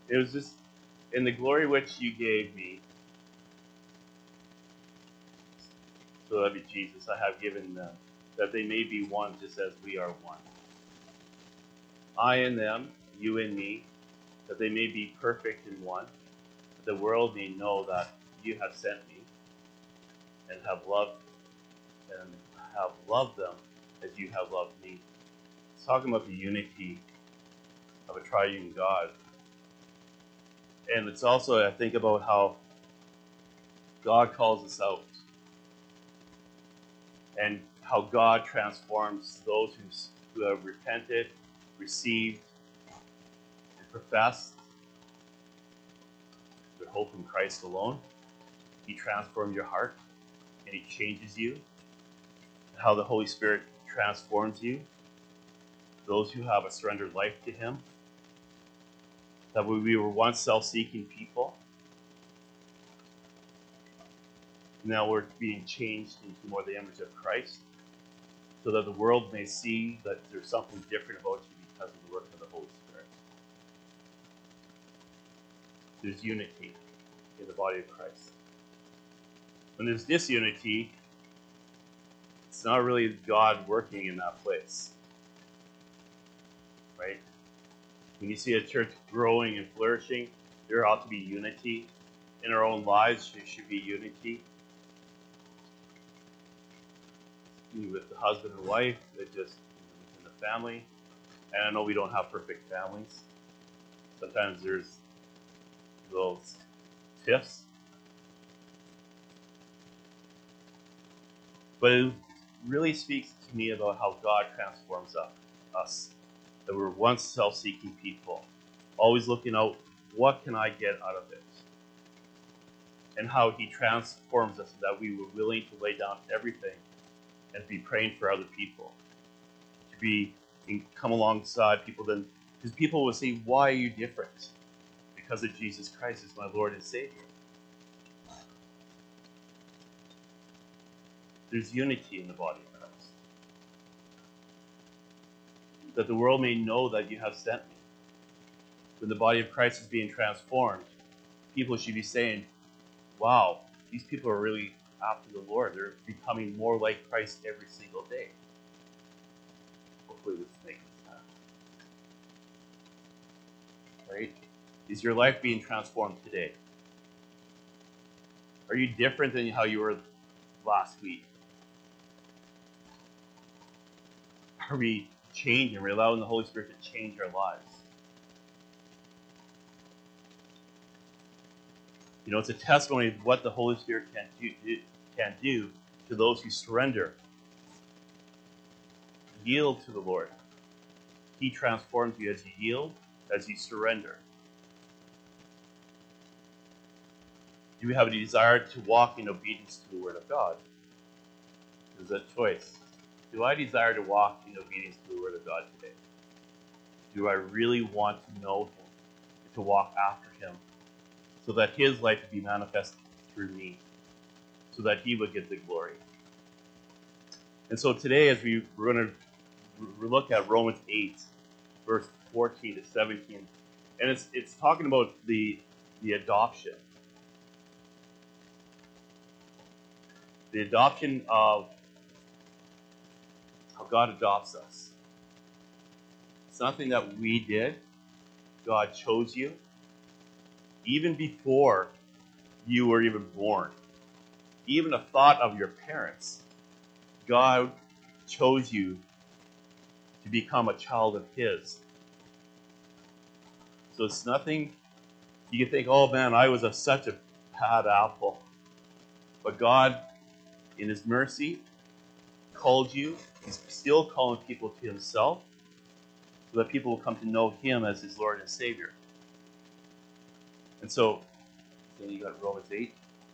It was just, in the glory which you gave me, so that be Jesus, I have given them, that they may be one just as we are one. I in them, you in me, that they may be perfect in one, that the world may know that you have sent me and have loved them as you have loved me. It's talking about the unity of a triune God. And it's also, I think about how God calls us out and how God transforms those who have repented, received, and professed their hope in Christ alone. He transforms your heart and He changes you. How the Holy Spirit transforms you. Those who have a surrendered life to Him. That we were once self-seeking people. Now we're being changed into more the image of Christ. So that the world may see that there's something different about you because of the work of the Holy Spirit. There's unity in the body of Christ. When there's disunity, it's not really God working in that place. Right? When you see a church growing and flourishing, there ought to be unity. In our own lives, there should be unity. With the husband and wife, that just in the family. And I know we don't have perfect families. Sometimes there's those tiffs. But it really speaks to me about how God transforms us. That we're once self-seeking people, always looking out, what can I get out of it? And how He transforms us so that we were willing to lay down everything and be praying for other people. To be and come alongside people, then because people will say, why are you different? Because of Jesus Christ as my Lord and Savior. There's unity in the body of Christ. That the world may know that you have sent me. When the body of Christ is being transformed, people should be saying, wow, these people are really after the Lord. They're becoming more like Christ every single day. Hopefully this makes sense. Right? Is your life being transformed today? Are you different than how you were last week? Are we changing? Are we allowing the Holy Spirit to change our lives? You know, it's a testimony of what the Holy Spirit can do to those who surrender. Yield to the Lord. He transforms you as you yield, as you surrender. Do we have a desire to walk in obedience to the Word of God? There's a choice. Do I desire to walk in obedience to the Word of God today? Do I really want to know Him, to walk after Him, so that His life would be manifested through me, so that He would get the glory? And so today, as we're going to look at Romans 8, verse 14 to 17, and it's talking about the adoption. The adoption of how God adopts us. It's nothing that we did. God chose you. Even before you were even born. Even a thought of your parents. God chose you to become a child of His. So it's nothing, you can think, oh man, I was such a bad apple. But God, in His mercy, called you. He's still calling people to Himself so that people will come to know Him as His Lord and Savior. And so, then you got Romans 8.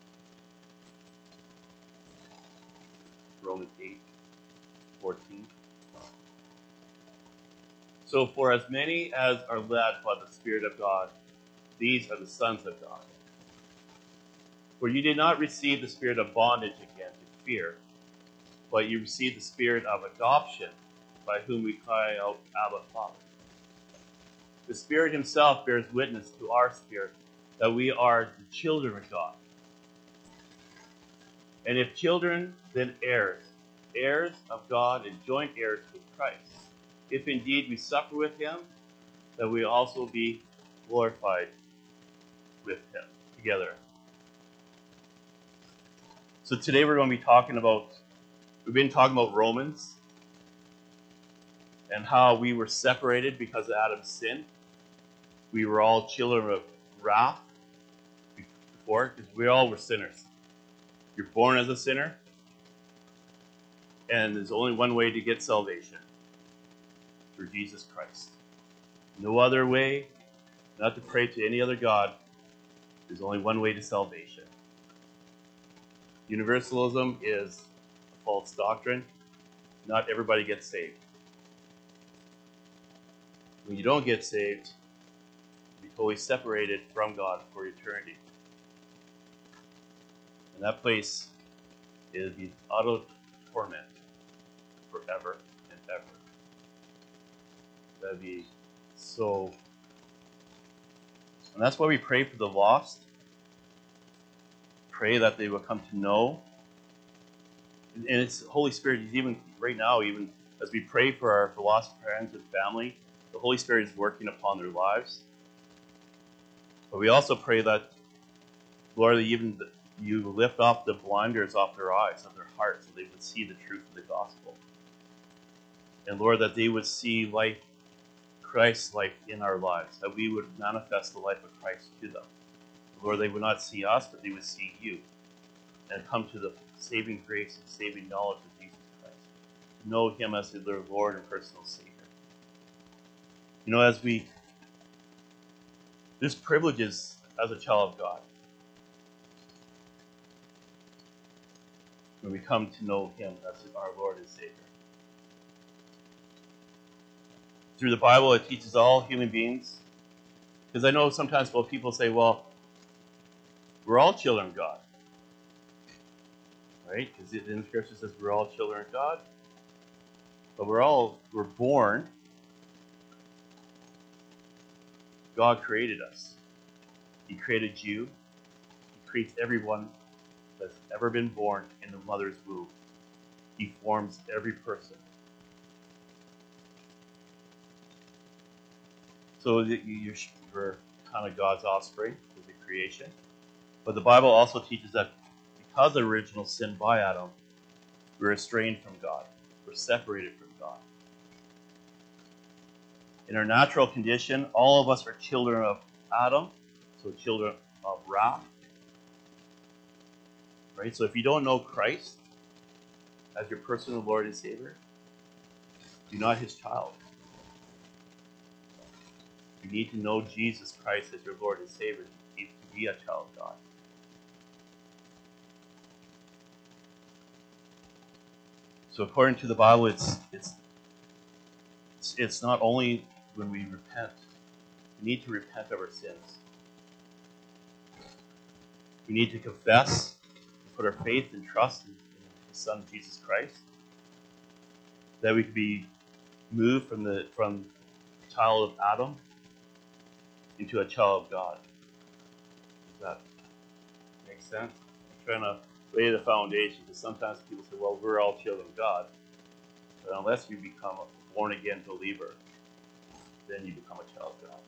Romans 8, 14. So, for as many as are led by the Spirit of God, these are the sons of God. For you did not receive the spirit of bondage again to fear, but you received the spirit of adoption, by whom we cry out, Abba, Father. The Spirit himself bears witness to our spirit that we are the children of God. And if children, then heirs, heirs of God and joint heirs with Christ. If indeed we suffer with him, that we also be glorified with him together. So today we're going to be we've been talking about Romans and how we were separated because of Adam's sin. We were all children of wrath before, because we all were sinners. You're born as a sinner, and there's only one way to get salvation, through Jesus Christ. No other way, not to pray to any other God. There's only one way to salvation. Universalism is a false doctrine. Not everybody gets saved. When you don't get saved, you're totally separated from God for eternity. And that place is the utter torment forever and ever. That'd be so. And that's why we pray for the lost. Pray that they will come to know. And it's Holy Spirit, even right now, even as we pray for our lost friends and family, the Holy Spirit is working upon their lives. But we also pray that, Lord, even you lift off the blinders off their eyes, of their hearts, so they would see the truth of the gospel. And Lord, that they would see life, Christ's life in our lives, that we would manifest the life of Christ to them. Lord, they would not see us, but they would see you, and come to the saving grace and saving knowledge of Jesus Christ. To know him as their Lord and personal Savior. You know, there's privileges as a child of God. When we come to know him as our Lord and Savior. Through the Bible, it teaches all human beings. Because I know sometimes people say, well, we're all children of God. Right? Because in Scripture says we're all children of God. But we're born. God created us. He created you. He creates everyone that's ever been born in the mother's womb. He forms every person. So you're kind of God's offspring, is the creation. But the Bible also teaches that because of original sin by Adam, we're estranged from God. We're separated from God. In our natural condition, all of us are children of Adam, so children of wrath. Right? So if you don't know Christ as your personal Lord and Savior, you're not his child. You need to know Jesus Christ as your Lord and Savior to be a child of God. So according to the Bible, it's not only when we repent. We need to repent of our sins. We need to confess and put our faith and trust in his Son Jesus Christ, that we could be moved from the child of Adam into a child of God. Does that make sense? I'm trying to lay the foundation, because sometimes people say, well, we're all children of God. But unless you become a born-again believer, then you become a child of God.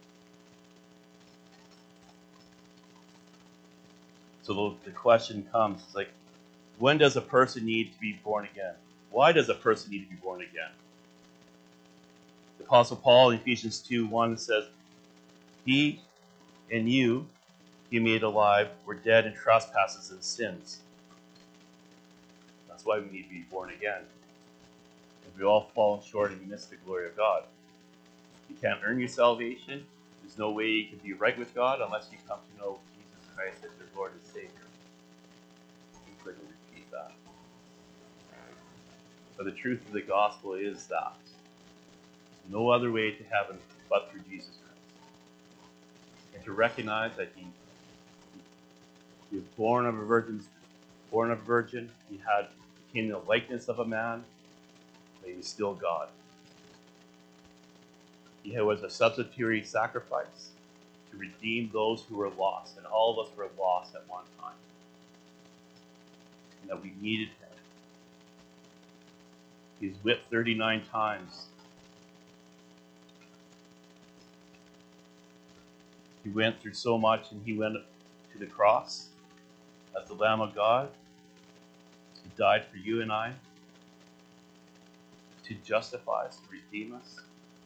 So the question comes, it's like, when does a person need to be born again? Why does a person need to be born again? The Apostle Paul in Ephesians 2:1 says, he and you, he made alive, were dead in trespasses and sins. That's why we need to be born again. Because we all fall short and miss the glory of God. You can't earn your salvation. There's no way you can be right with God unless you come to know Jesus Christ as your Lord and Savior. I'm going to repeat that. But the truth of the gospel is that there's no other way to heaven but through Jesus Christ. And to recognize that he was born of a virgin, he became the likeness of a man, but he was still God. He was a substitutionary sacrifice to redeem those who were lost. And all of us were lost at one time. And that we needed him. He's whipped 39 times. He went through so much, and he went to the cross as the Lamb of God. He died for you and I to justify us, to redeem us,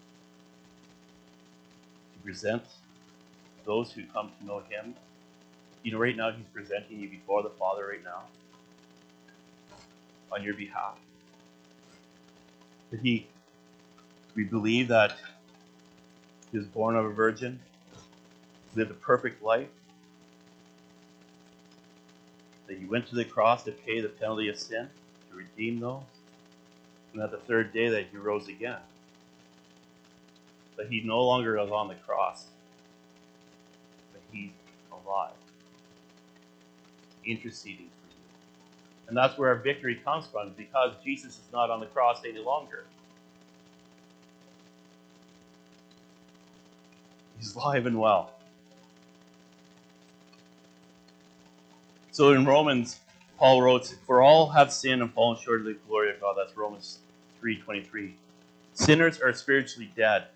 to present those who come to know him. You know, right now he's presenting you before the Father right now on your behalf. That we believe that he was born of a virgin, lived a perfect life, that he went to the cross to pay the penalty of sin, to redeem those, and that the third day that he rose again. That he no longer is on the cross, but he's alive, interceding for you. And that's where our victory comes from, because Jesus is not on the cross any longer. He's alive and well. So in Romans, Paul wrote, "For all have sinned and fallen short of the glory of God." That's Romans 3:23. Sinners are spiritually dead.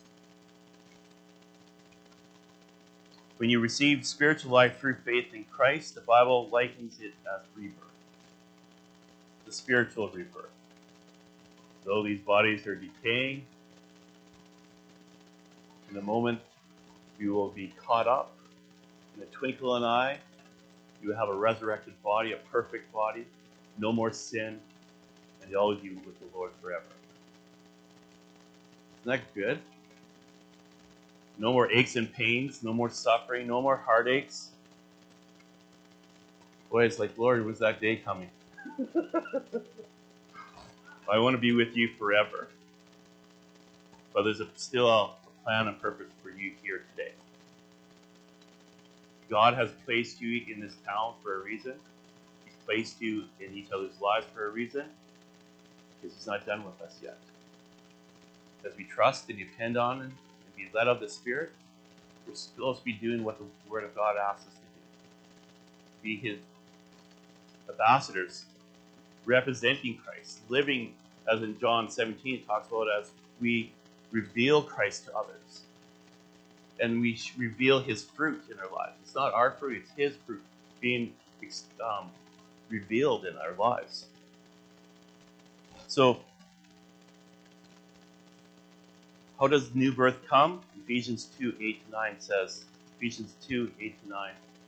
When you receive spiritual life through faith in Christ, the Bible likens it as rebirth. The spiritual rebirth. Though these bodies are decaying, in a moment you will be caught up. In the twinkle of an eye, you will have a resurrected body, a perfect body, no more sin, and you'll always be with the Lord forever. Isn't that good? No more aches and pains, no more suffering, no more heartaches. Boy, it's like, Lord, when's that day coming? I want to be with you forever. But there's still a plan and purpose for you here today. God has placed you in this town for a reason. He's placed you in each other's lives for a reason. Because he's not done with us yet. As we trust and depend on him and be led of the Spirit, we're supposed to be doing what the Word of God asks us to do. Be his ambassadors, representing Christ, living, as in John 17 talks about, as we reveal Christ to others. And we reveal his fruit in our lives. It's not our fruit, it's his fruit being revealed in our lives. So, how does new birth come? Ephesians 2:8-9 says, Ephesians 2:8-9.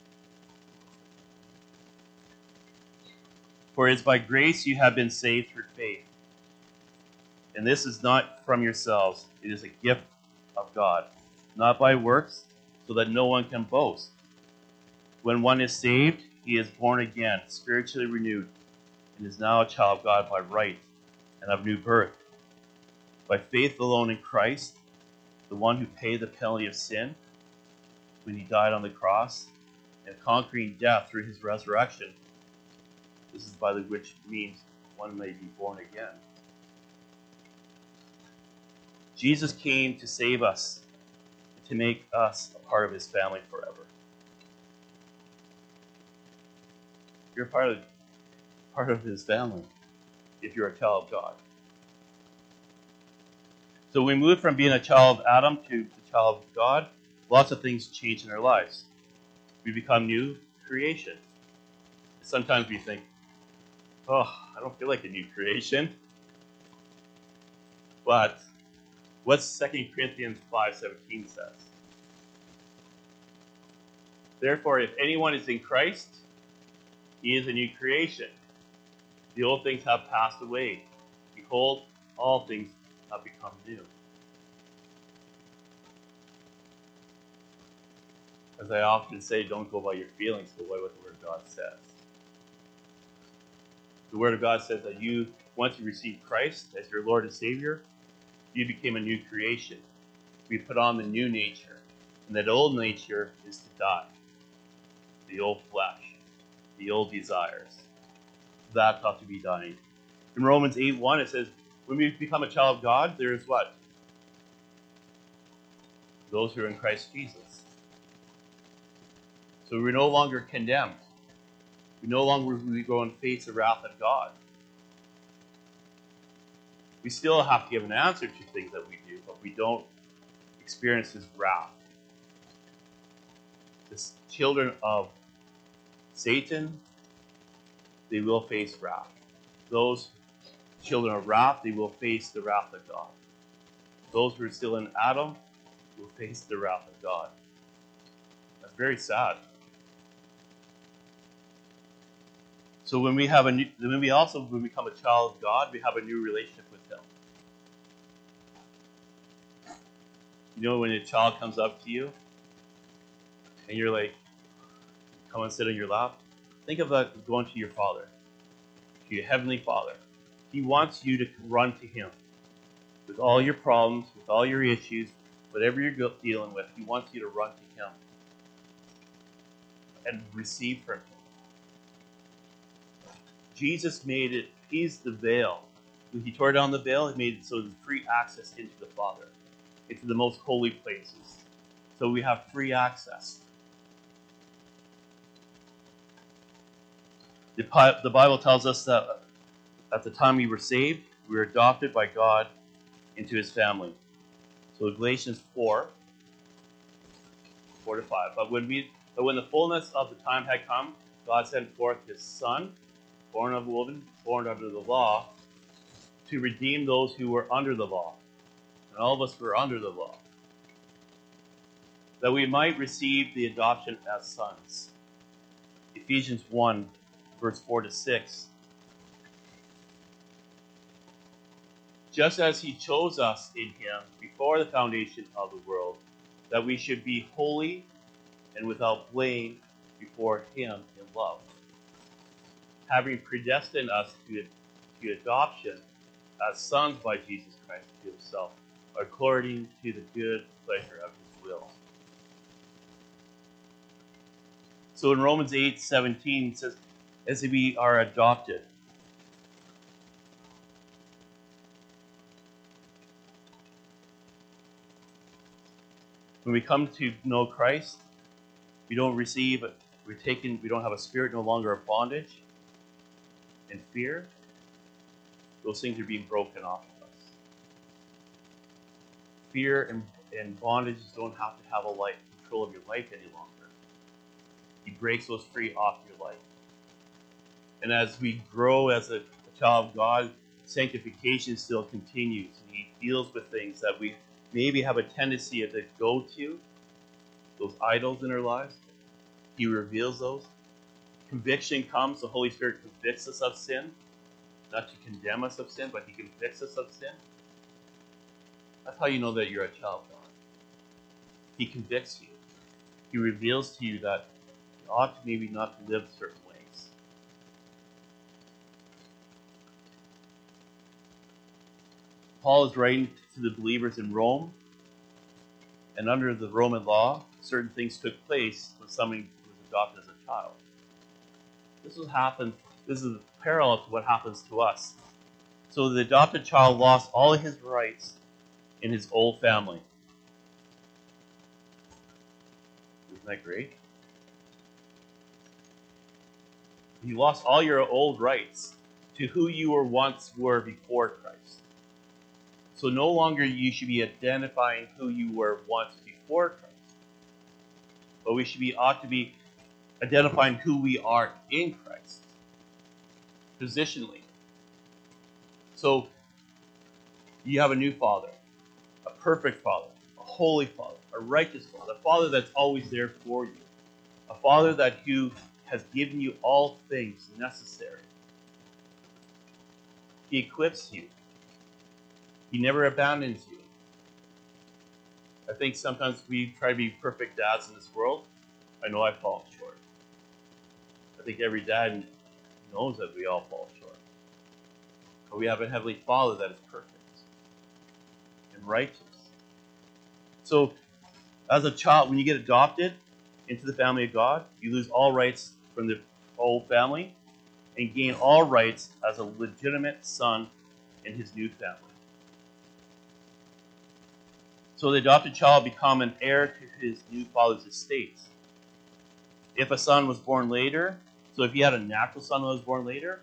For it is by grace you have been saved through faith. And this is not from yourselves, it is a gift of God, not by works, so that no one can boast. When one is saved, he is born again, spiritually renewed, and is now a child of God by right and of new birth. By faith alone in Christ, the one who paid the penalty of sin when he died on the cross, and conquering death through his resurrection. This is by the which means one may be born again. Jesus came to save us, to make us a part of his family forever. You're part of his family if you're a child of God. So we move from being a child of Adam to the child of God. Lots of things change in our lives. We become new creation. Sometimes we think, oh, I don't feel like a new creation. But what 2 Corinthians 5:17 says. Therefore, if anyone is in Christ, he is a new creation. The old things have passed away. Behold, all things have become new. As I often say, don't go by your feelings, go by what the Word of God says. The Word of God says that you, once you receive Christ as your Lord and Savior, you became a new creation. We put on the new nature. And that old nature is to die. The old flesh. The old desires. That's got to be dying. In Romans 8:1 it says, when we become a child of God, there is what? those who are in Christ Jesus. So we're no longer condemned. We no longer go and face the wrath of God. We still have to give an answer to things that we do, but we don't experience his wrath. The children of Satan, they will face wrath. Those children of wrath, they will face the wrath of God. Those who are still in Adam will face the wrath of God. That's very sad. So when we become a child of God, we have a new relationship with him. You know, when a child comes up to you and you're like, come and sit on your lap, think of that going to your father, to your heavenly Father. He wants you to run to him with all your problems, with all your issues, whatever you're dealing with. He wants you to run to him and receive from him. Jesus made it, he's the veil. When he tore down the veil, he made it so there's free access into the Father, into the most holy places. So we have free access. The Bible tells us that at the time we were saved, we were adopted by God into his family. So Galatians 4 to 5. But when the fullness of the time had come, God sent forth his Son, born of a woman, born under the law, to redeem those who were under the law. And all of us were under the law. That we might receive the adoption as sons. Ephesians 1, verse 4 to 6. Just as he chose us in him before the foundation of the world, that we should be holy and without blame before him in love, having predestined us to adoption as sons by Jesus Christ to himself, according to the good pleasure of his will. So in Romans 8:17 it says, as we are adopted. When we come to know Christ, we don't have a spirit no longer of bondage and fear. Those things are being broken off of us. Fear and bondage don't have to have control of your life any longer. He breaks those free off your life. And as we grow as a child of God, sanctification still continues. And he deals with things that we maybe have a tendency to go to, those idols in our lives. He reveals those. Conviction comes. The Holy Spirit convicts us of sin. Not to condemn us of sin, but he convicts us of sin. That's how you know that you're a child of God. He convicts you. He reveals to you that you ought to maybe not live certain ways. Paul is writing to the believers in Rome, and under the Roman law, certain things took place when somebody was adopted as a child. This is a parallel to what happens to us. So the adopted child lost all of his rights in his old family. Isn't that great? You lost all your old rights to who you once were before Christ. So no longer you should be identifying who you were once before Christ. But ought to be identifying who we are in Christ. Positionally. So you have a new Father, a perfect Father, a holy Father, a righteous Father, a Father that's always there for you, a Father who has given you all things necessary. He equips you. He never abandons you. I think sometimes we try to be perfect dads in this world. I know I fall short. I think every dad knows that we all fall short. But we have a Heavenly Father that is perfect and righteous. So, as a child, when you get adopted into the family of God, you lose all rights from the old family and gain all rights as a legitimate son in his new family. So the adopted child become an heir to his new father's estates. If a son was born later, so if he had a natural son who was born later,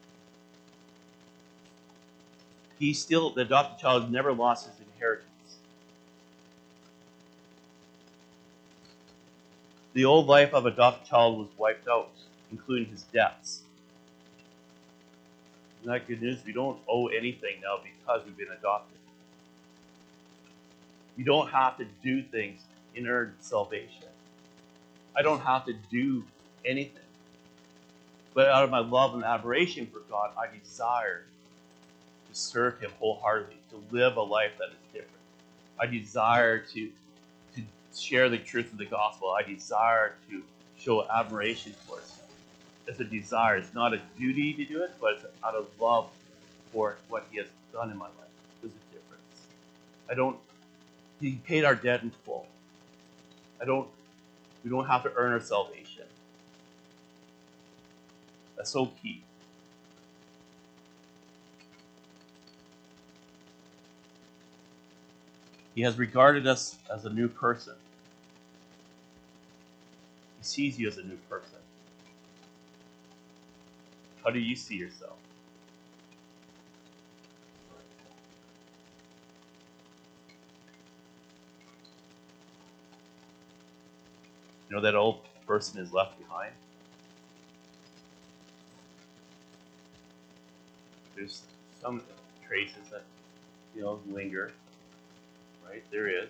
the adopted child never lost his inheritance. The old life of adopted child was wiped out, including his debts. Isn't that good news? We don't owe anything now because we've been adopted. You don't have to do things in earn salvation. I don't have to do anything. But out of my love and admiration for God, I desire to serve him wholeheartedly, to live a life that is different. I desire to share the truth of the gospel. I desire to show admiration towards him. It's a desire. It's not a duty to do it, but it's out of love for what he has done in my life. There's a difference. He paid our debt in full. We don't have to earn our salvation. That's so key. He has regarded us as a new person. He sees you as a new person. How do you see yourself? You know that old person is left behind? There's some traces that, linger. Right? There is.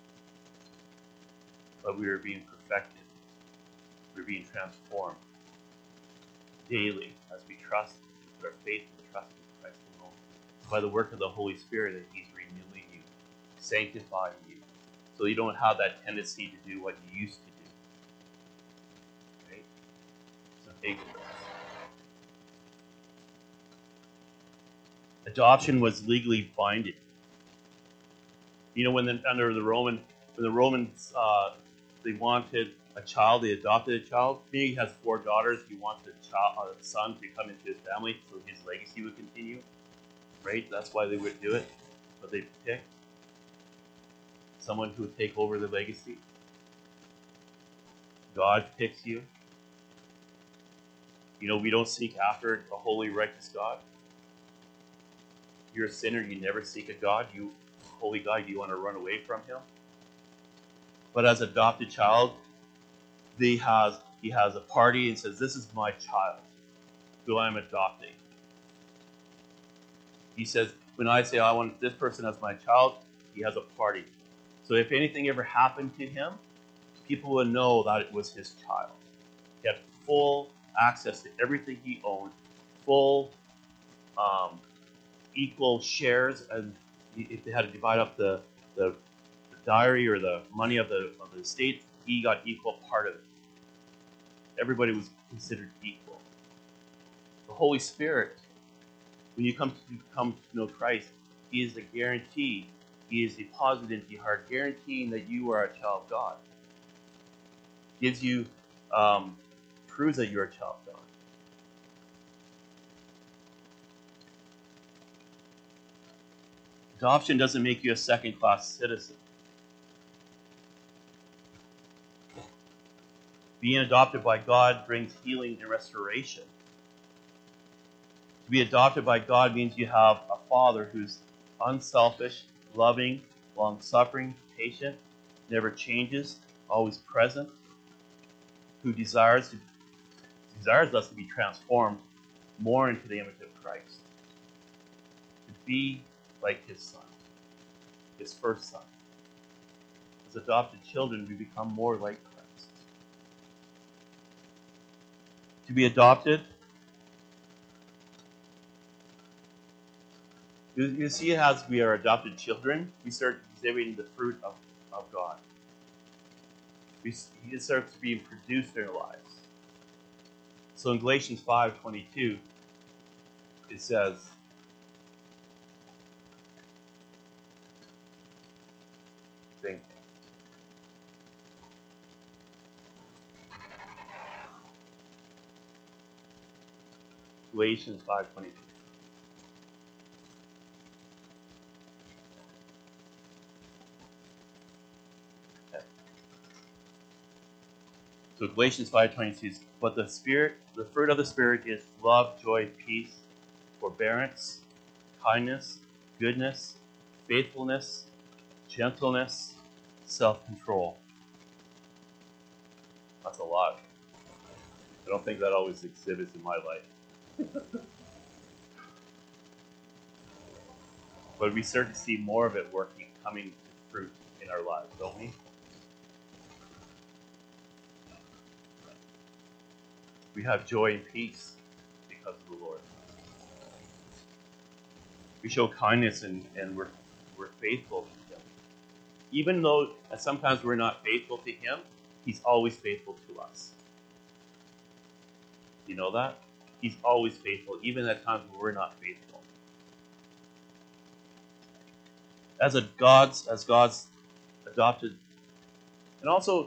But we are being perfected. We're being transformed daily as we trust, put our faith and trust in Christ alone. By the work of the Holy Spirit that he's renewing you, sanctifying you, so you don't have that tendency to do what you used to do. Right? It's a big difference. Adoption was legally binding. When under the Romans, they wanted a child, they adopted a child. He has 4 daughters. He wants a son to come into his family so his legacy would continue. Right? That's why they would do it. But they picked someone who would take over the legacy. God picks you. We don't seek after a holy, righteous God. You're a sinner. You never seek a God. Holy God, you want to run away from him. But as adopted child, he has a party and says, "This is my child, who I'm adopting." He says, when I say I want this person as my child, he has a party. So if anything ever happened to him, people would know that it was his child. He had full access to everything he owned, full equal shares, and if they had to divide up the diary or the money of the estate, he got equal part of it. Everybody was considered equal. The Holy Spirit, when you come to know Christ, he is the guarantee. He is deposited into your heart, guaranteeing that you are a child of God. Gives you, proves that you're a child of God. Adoption doesn't make you a second-class citizen. Being adopted by God brings healing and restoration. To be adopted by God means you have a Father who's unselfish, loving, long-suffering, patient, never changes, always present, who desires us to be transformed more into the image of Christ. To be like his son, his first son. As adopted children, we become more like Christ. To be adopted, you see, as we are adopted children, we start exhibiting the fruit of God. He starts being produced in our lives. So in Galatians 5:22, it says, Galatians 5:22. So Galatians 5:22 says, but the fruit of the Spirit is love, joy, peace, forbearance, kindness, goodness, faithfulness, gentleness, self-control. That's a lot. I don't think that always exhibits in my life. But we start to see more of it working, coming to fruit in our lives, don't we? We have joy and peace because of the Lord. We show kindness and we're faithful to Him. Even though sometimes we're not faithful to Him, He's always faithful to us. You know that? He's always faithful, even at times when we're not faithful. As God's adopted, and also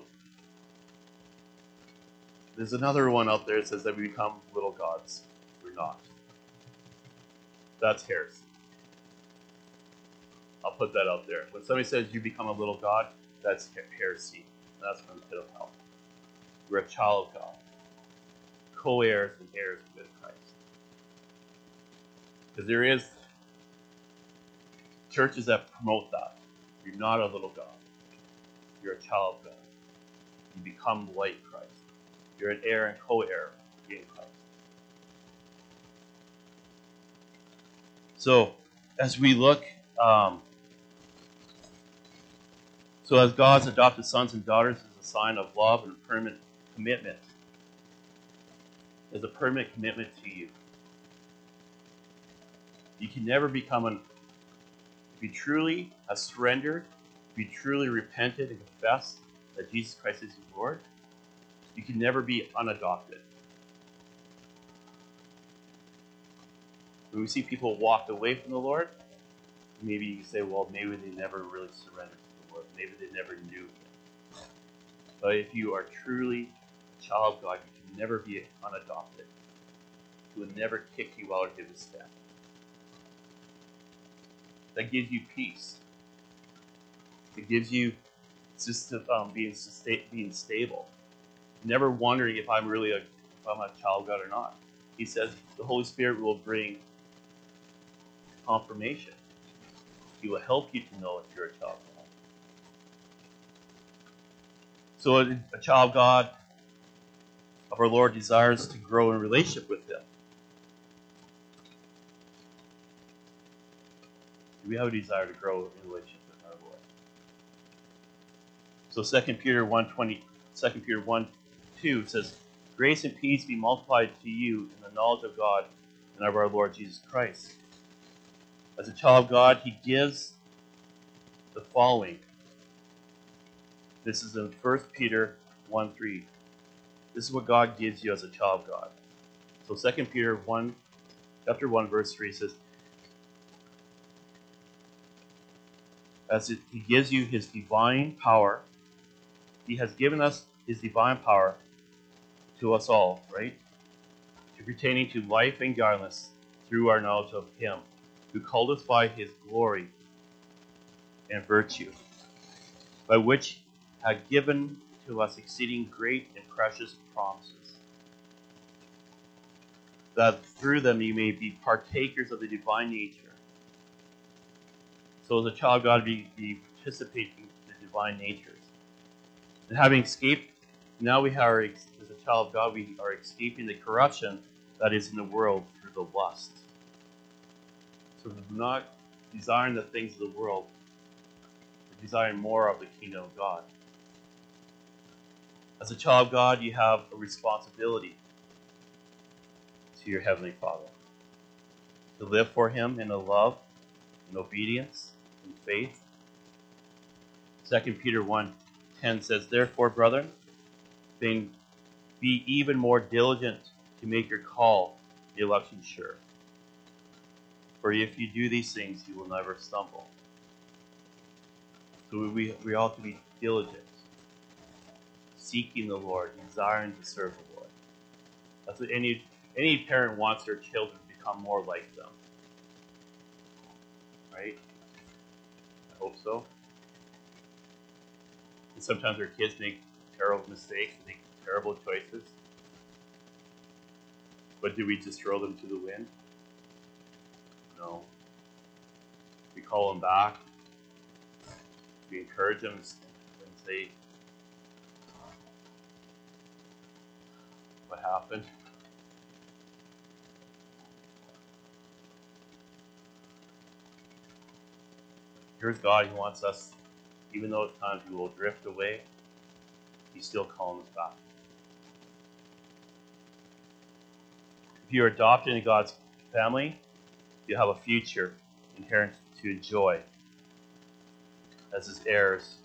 there's another one out there that says that we become little gods. We're not. That's heresy. I'll put that out there. When somebody says you become a little god, that's heresy. That's from the pit of hell. We're a child of God, co-heirs and heirs with Christ. Because there is churches that promote that. You're not a little god. You're a child of God. You become like Christ. You're an heir and co-heir in Christ. So, as we look, so as God's adopted sons and daughters is a sign of love and a permanent commitment. There's a permanent commitment to you. You can never become if you truly have surrendered, if you truly repented and confessed that Jesus Christ is your Lord, you can never be unadopted. When we see people walk away from the Lord, maybe you say, well, maybe they never really surrendered to the Lord. Maybe they never knew Him. But if you are truly a child of God, you can never be unadopted. He will never kick you out of His step. That gives you peace. It gives you just being stable. Never wondering if I'm a child of God or not. He says the Holy Spirit will bring confirmation. He will help you to know if you're a child of God. So a child of God, of our Lord, desires to grow in relationship with Him. Do we have a desire to grow in relationship with our Lord? So 2 Peter 1:2 says, grace and peace be multiplied to you in the knowledge of God and of our Lord Jesus Christ. As a child of God, He gives the following. This is in 1 Peter 1:3. This is what God gives you as a child of God. So 2 Peter 1, chapter 1, verse 3 says, He gives you His divine power. He has given us His divine power to us all, right? To pertaining to life and godliness through our knowledge of Him, who called us by His glory and virtue, by which had given to us exceeding great and precious promises, that through them you may be partakers of the divine nature. So as a child of God, be participating in the divine natures. And having escaped, now we are, as a child of God, we are escaping the corruption that is in the world through the lust. So we're not desiring the things of the world, we're desiring more of the kingdom of God. As a child of God, you have a responsibility to your Heavenly Father. To live for Him in love, in obedience, in faith. 2 Peter 1:10 says, therefore, brethren, be even more diligent to make your call, the election, sure. For if you do these things, you will never stumble. So we ought to be diligent, seeking the Lord, desiring to serve the Lord. That's what any parent wants their children to become more like them. Right? I hope so. And sometimes our kids make terrible mistakes, we make terrible choices. But do we just throw them to the wind? No. We call them back. We encourage them and say, what happened? Here's God. He wants us, even though at times we will drift away, He's still calling us back. If you're adopted into God's family, you have a future inherent to enjoy as His heirs.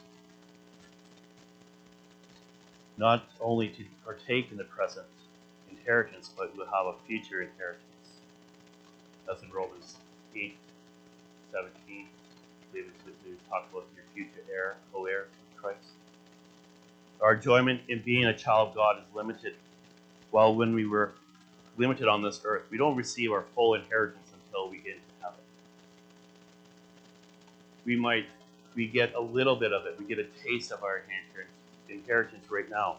Not only to partake in the present inheritance, but you'll have a future inheritance. That's in Romans 8, 17. We talk about your future heir, co-heir with Christ. Our enjoyment in being a child of God is limited. While when we were limited on this earth, we don't receive our full inheritance until we get into heaven. We get a little bit of it. We get a taste of our inheritance right now.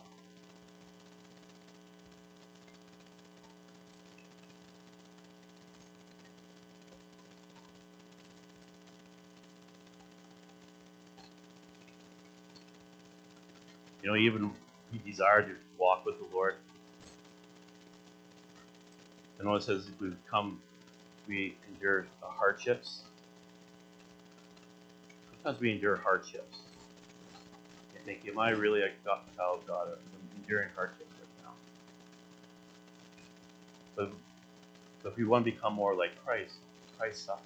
You know, even we desire to walk with the Lord. I know it says we endure hardships. Sometimes we endure hardships. I think, am I really a child of God? I'm enduring hardships right now. But if we want to become more like Christ, Christ suffered.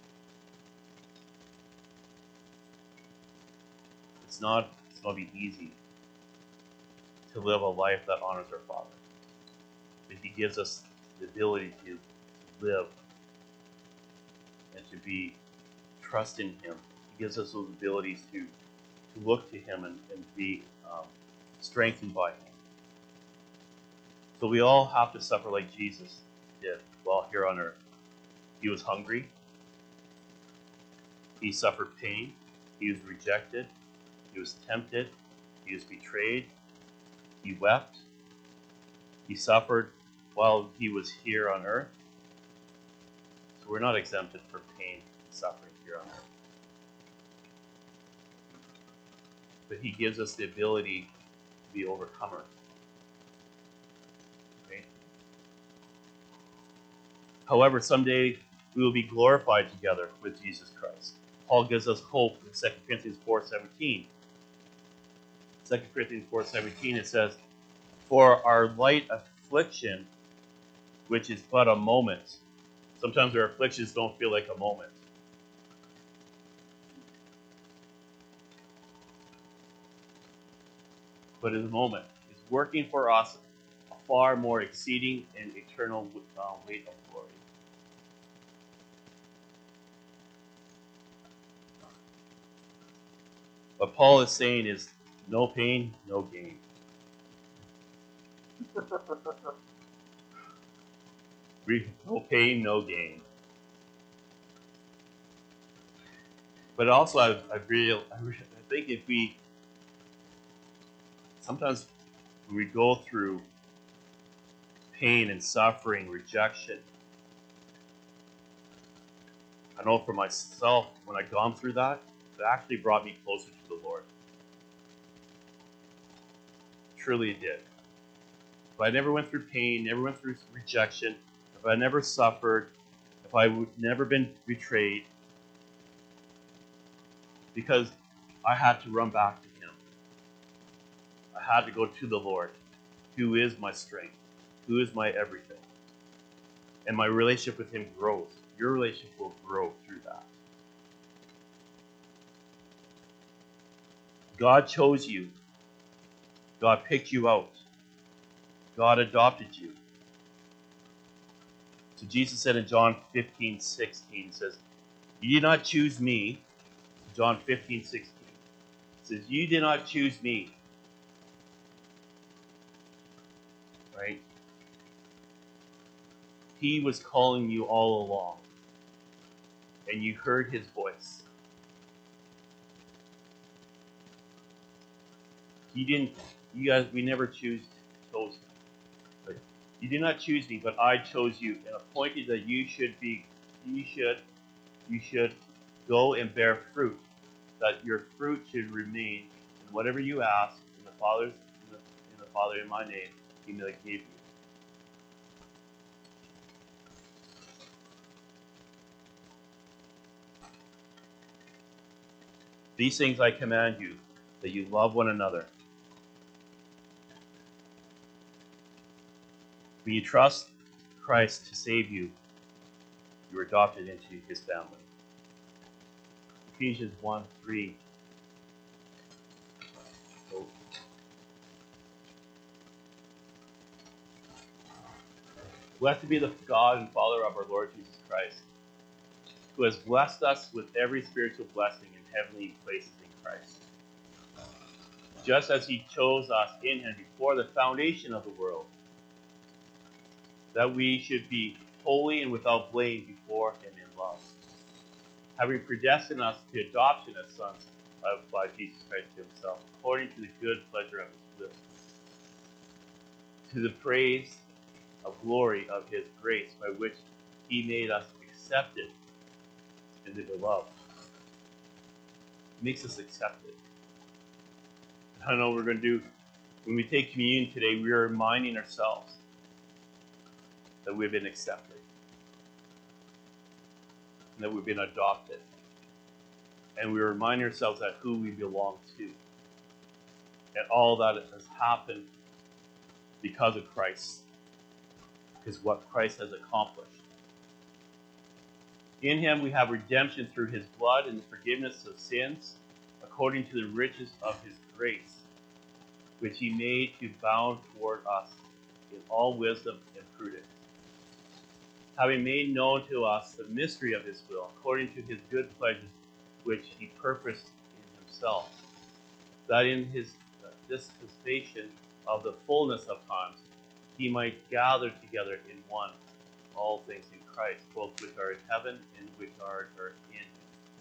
It's not going to be easy to live a life that honors our Father. But He gives us the ability to live and to trust in Him. He gives us those abilities to look to Him and be strengthened by Him. So we all have to suffer like Jesus did while here on earth. He was hungry. He suffered pain. He was rejected. He was tempted. He was betrayed. He wept. He suffered while He was here on earth. So we're not exempted from pain and suffering here on earth. But He gives us the ability to be overcomers. Okay? However, someday we will be glorified together with Jesus Christ. Paul gives us hope in 2 Corinthians 4:17. 2 Corinthians 4:17, it says, "For our light affliction, which is but a moment." Sometimes our afflictions don't feel like a moment. But in a moment, is working for us a far more exceeding and eternal weight of glory. What Paul is saying is, no pain, no gain. No pain, no gain. But also, I think if we sometimes when we go through pain and suffering, rejection, I know for myself, when I've gone through that, it actually brought me closer to the Lord. Truly it did. If I never went through pain, never went through rejection, if I never suffered, if I would never been betrayed, because I had to run back to Him. I had to go to the Lord, who is my strength, who is my everything. And my relationship with Him grows. Your relationship will grow through that. God chose you. God picked you out. God adopted you. So Jesus said in John 15:16, says, "You did not choose me." John 15:16 says, "You did not choose me." Right? He was calling you all along. And you heard His voice. He didn't We never chose him. But you did not choose me, but I chose you and appointed that you should go and bear fruit, that your fruit should remain, and whatever you ask in the Father in my name, he may give you. These things I command you, that you love one another. When you trust Christ to save you, you are adopted into his family. Ephesians 1:3. Blessed be the God and Father of our Lord Jesus Christ, who has blessed us with every spiritual blessing in heavenly places in Christ. Just as he chose us in him before the foundation of the world, that we should be holy and without blame before him in love, having predestined us to adoption as sons by Jesus Christ to himself, according to the good pleasure of his will, to the praise of glory of his grace, by which he made us accepted in the beloved. He makes us accepted. I don't know what we're going to do. When we take communion today, we are reminding ourselves that we've been accepted and that we've been adopted. And we remind ourselves that who we belong to. And all that has happened because of Christ, is what Christ has accomplished. In him we have redemption through his blood and the forgiveness of sins, according to the riches of his grace, which he made to abound toward us in all wisdom and prudence, having made known to us the mystery of his will, according to his good pleasures, which he purposed in himself, that in his dispensation of the fullness of times he might gather together in one all things in Christ, both which are in heaven and which are in him.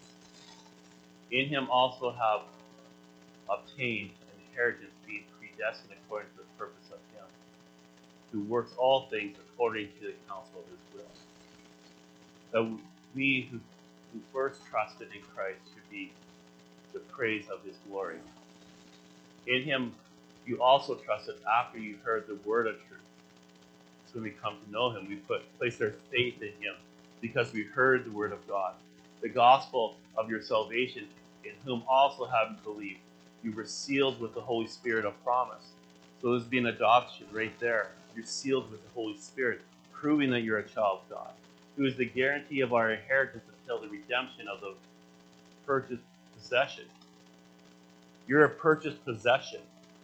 In him also have obtained an inheritance, being predestined according to the purpose of him, who works all things according to the counsel of his will, that we who first trusted in Christ should be the praise of his glory. In him you also trusted after you heard the word of truth. So when we come to know him, we place our faith in him because we heard the word of God, the gospel of your salvation, in whom also having believed, you were sealed with the Holy Spirit of promise. So there's been adoption right there. You're sealed with the Holy Spirit, proving that you're a child of God, who is the guarantee of our inheritance until the redemption of the purchased possession. You're a purchased possession.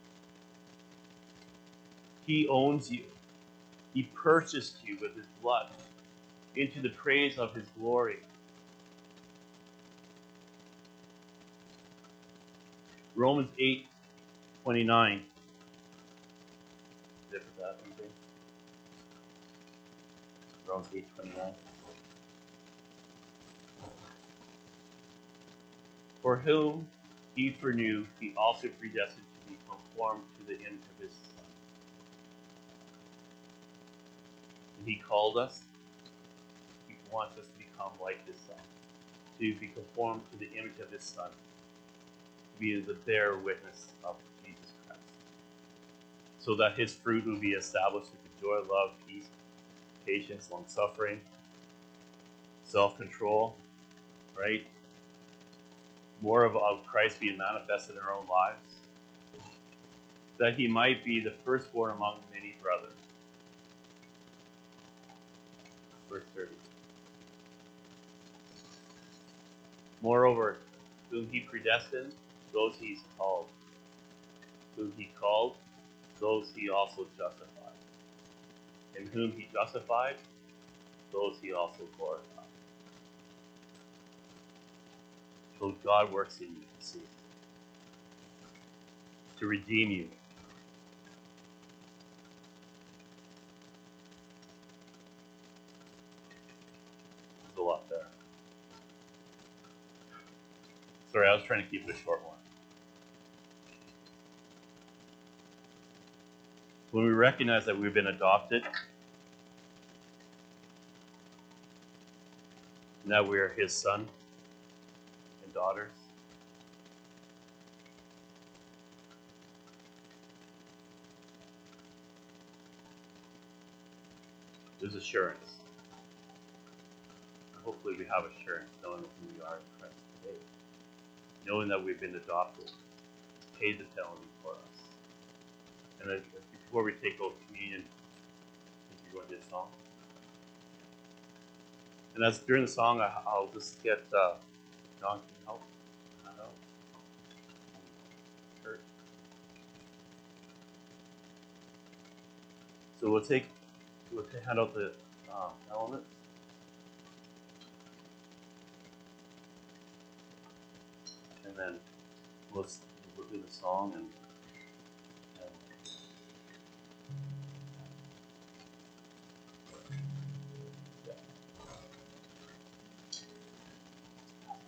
He owns you. He purchased you with his blood into the praise of his glory. Romans 8:29. Romans 8:29. For whom he foreknew, he also predestined to be conformed to the image of his Son. And he called us. He wants us to become like his Son, to be conformed to the image of his Son, to be the bearer witness of Jesus Christ, so that his fruit will be established with joy, love, peace, patience, long-suffering, self-control, right? More of Christ being manifested in our own lives, that he might be the firstborn among many brothers. Verse 30. Moreover, whom he predestined, those he called. Whom he called, those he also justified. And whom he justified, those he also glorified. So God works in you, see, to redeem you. There's a lot there. Sorry, I was trying to keep it a short one. When we recognize that we've been adopted, and that we are his son and daughters, there's assurance. Hopefully we have assurance knowing who we are in Christ today. Knowing that we've been adopted, paid the penalty for us. And then before we take out communion, I think you're going to do a song. And as during the song, I'll just get John, can you help? Hand out. Kurt. So we'll hand out the elements. And then we'll do the song and